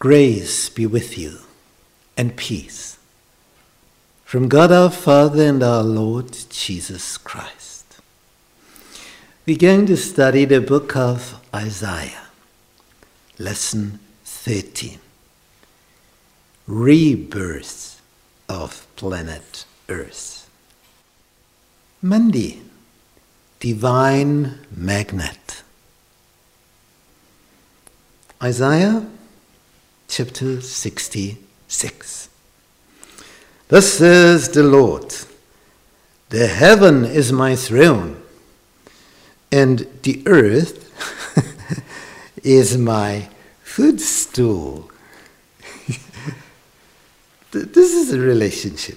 Grace be with you, and peace from God our Father and our Lord Jesus Christ. We're going to study the book of Isaiah, lesson 13, Rebirth of Planet Earth. Monday, Divine Magnet. Isaiah chapter 66. Thus says the Lord, the heaven is my throne, and the earth is my footstool. This is a relationship.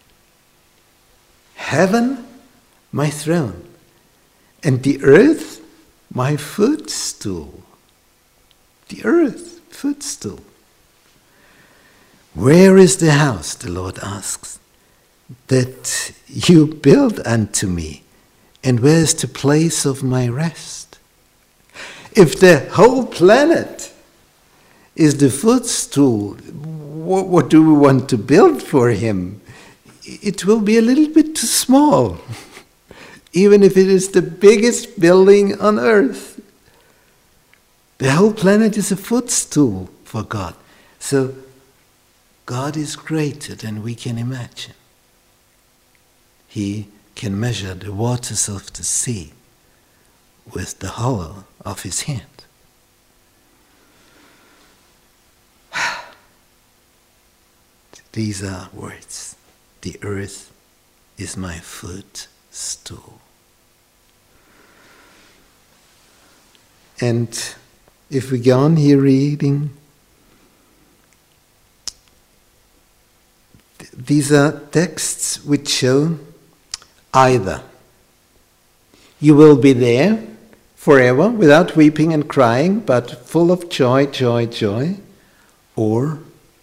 Heaven, my throne, and the earth, my footstool. The earth, footstool. Where is the house, the Lord asks, that you build unto me, and where is the place of my rest? If the whole planet is the footstool, what do we want to build for him? It will be a little bit too small, even if it is the biggest building on earth. The whole planet is a footstool for God. So God is greater than we can imagine. He can measure the waters of the sea with the hollow of his hand. These are words. The earth is my footstool. And if we go on here reading, these are texts which show either you will be there forever without weeping and crying, but full of joy, joy, joy, or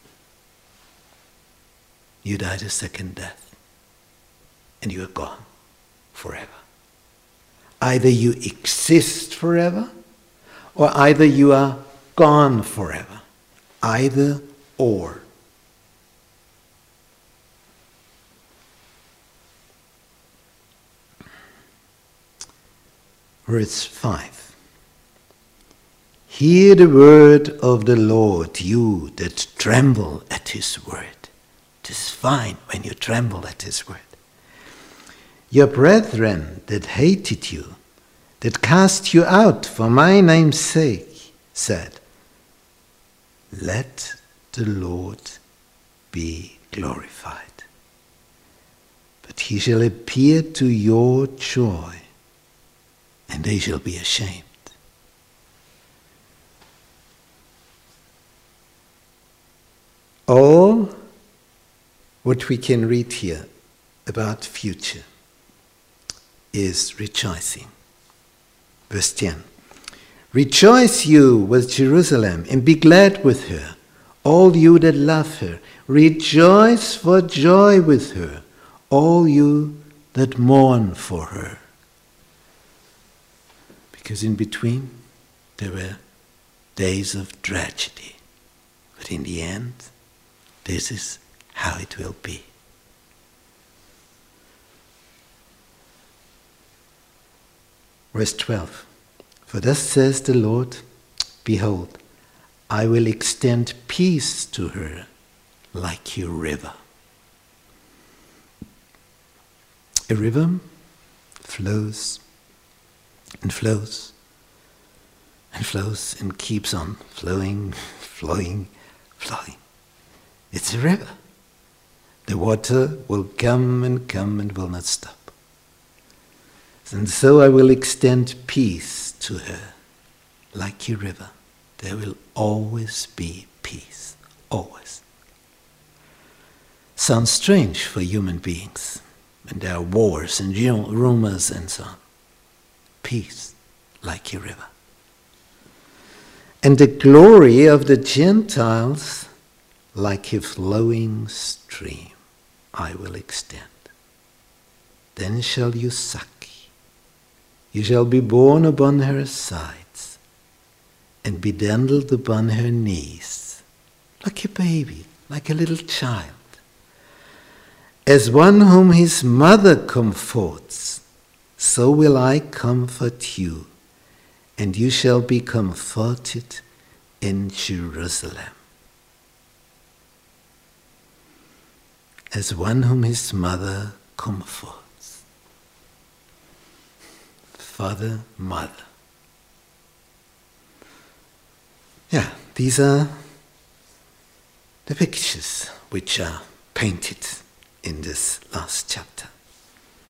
you died a second death and you are gone forever. Either you exist forever, or either you are gone forever. Either or. Verse 5. Hear the word of the Lord, you that tremble at his word. It is fine when you tremble at his word. Your brethren that hated you, that cast you out for my name's sake, said, let the Lord be glorified. But he shall appear to your joy, and they shall be ashamed. All what we can read here about future is rejoicing. Verse 10. Rejoice you with Jerusalem, and be glad with her, all you that love her. Rejoice for joy with her, all you that mourn for her. Because in between, there were days of tragedy. But in the end, this is how it will be. Verse 12. For thus says the Lord, behold, I will extend peace to her like a river. A river flows and flows and flows and keeps on flowing, flowing, flowing. It's a river. The water will come and will not stop. And so I will extend peace to her like a river. There will always be peace, always. Sounds strange for human beings when there are wars and rumors and so on. Peace like a river. And the glory of the Gentiles like a flowing stream I will extend. Then shall you suck. You shall be borne upon her sides, and be dandled upon her knees, baby, like a little child. As one whom his mother comforts, so will I comfort you, and you shall be comforted in Jerusalem. As one whom his mother comforts. Father, mother. Yeah, these are the pictures which are painted in this last chapter.